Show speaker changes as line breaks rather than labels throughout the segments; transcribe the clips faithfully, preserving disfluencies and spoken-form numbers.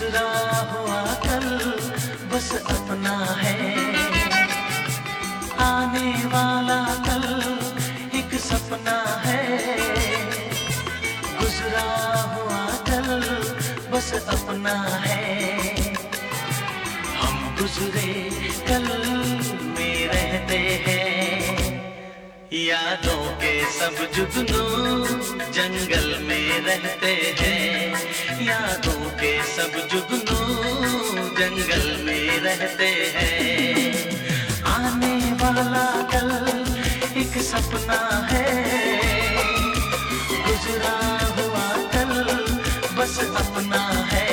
गुजरा हुआ कल बस अपना है, आने वाला कल एक सपना है। गुजरा हुआ कल बस अपना है, हम गुजरे कल में रहते हैं। यादों के सब जुगनू जंगल में रहते हैं, यादों के सब जुगनू जंगल में रहते हैं। आने वाला कल एक सपना है, गुजरा हुआ कल बस अपना है।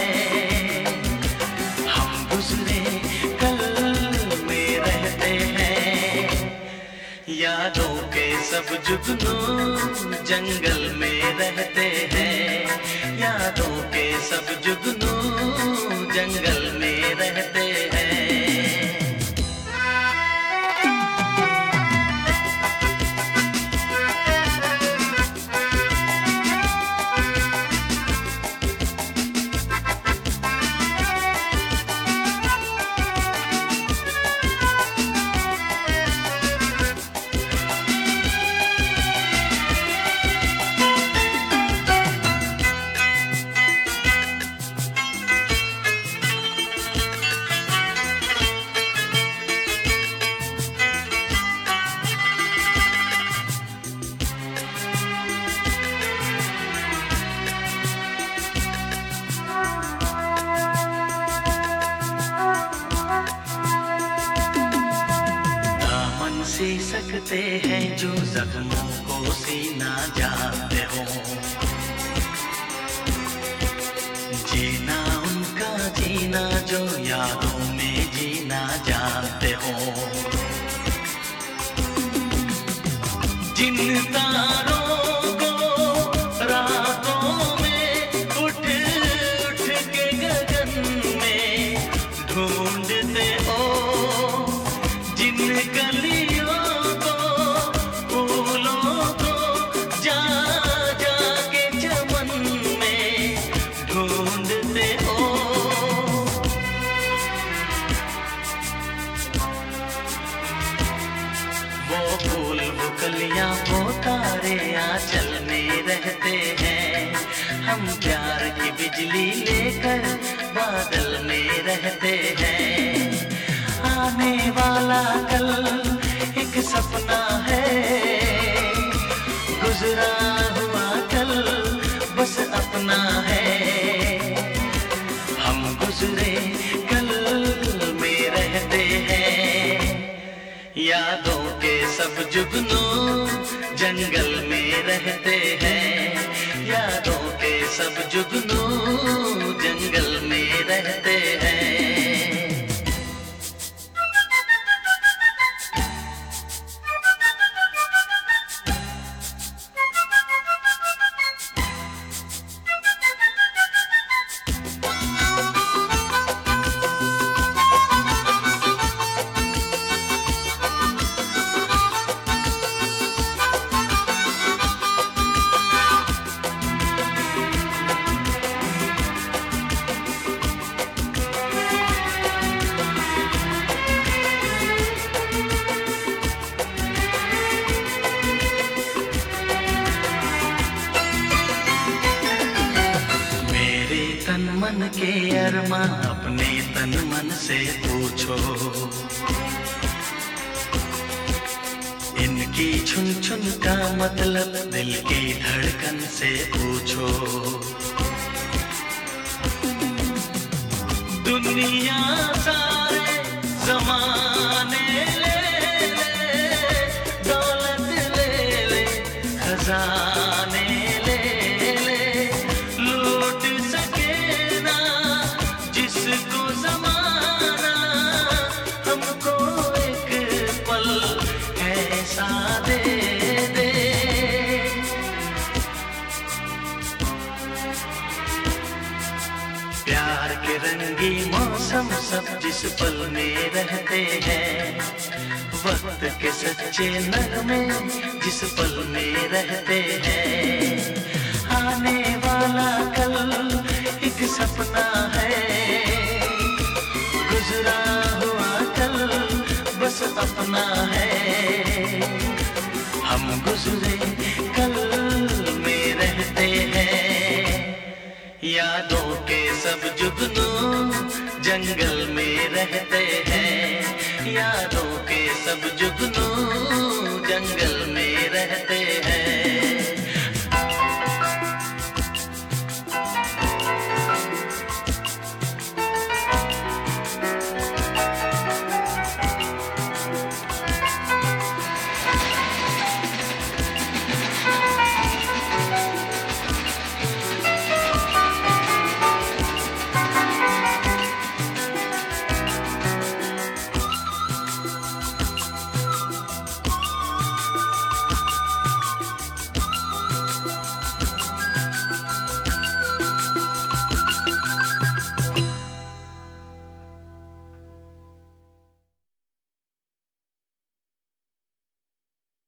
हम गुजरे कल में रहते हैं, यादों के सब जुगनू जंगल में रहते हैं, यादों के सब जुगनू जंगल में रहते हैं। सी सकते हैं जो जख्मों को सीना जानते हो, जीना उनका जीना जो यादों में जीना जानते हो। जिन तारों को रातों में उठ उठ के गगन में ढूंढते हो, जिन गलियों को फूलों को जा जा के चमन में ढूंढते हो। वो फूल वो कलियां वो तारे आंचल में रहते हैं, हम प्यार की बिजली लेकर बादल में रहते हैं। आने वाला कल एक सपना है, गुजरा हुआ कल बस अपना है। हम गुजरे कल में रहते हैं, यादों के सब जुगनू जंगल में रहते हैं, यादों के सब जुगनू जंगल में रहते हैं। तन मन के अरमां अपने तन मन से पूछो, इनकी छुन छुन का मतलब दिल की धड़कन से पूछो। दुनिया सारे ज़माने ले ले, दौलत ले ले, खजाने ले ले, लूट सके ना जिसको ज़माना, हमको एक पल ऐसा दे दे। प्यार के रंगी मौसम सब जिस पल में रहते हैं, वक्त के सच्चे नगमे जिस पल में रहते हैं। आने वाला कल एक सपना है, अपना है। हम गुजरे कल में रहते हैं, यादों के सब जुगनू जंगल में रहते हैं। यादों के सब जुगनू जंगल में रहते